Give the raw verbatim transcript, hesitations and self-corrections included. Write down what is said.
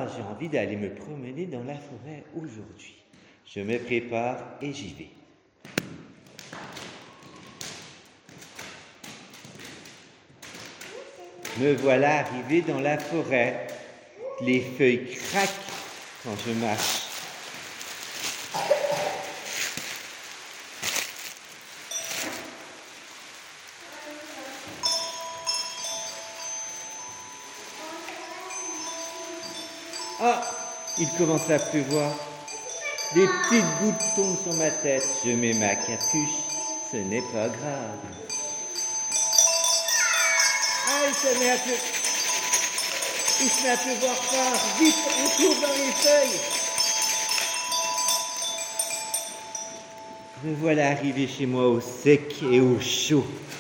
j'ai envie d'aller me promener dans la forêt aujourd'hui. Je me prépare et j'y vais. Me voilà arrivé dans la forêt. Les feuilles craquent quand je marche. Ah, il commence à pleuvoir. Des petites gouttes tombent sur ma tête. Je mets ma capuche, ce n'est pas grave. Ah, il se met à pleuvoir. Il se met à pleuvoir fort. Vite, on court dans les feuilles. Me voilà arrivé chez moi au sec et au chaud.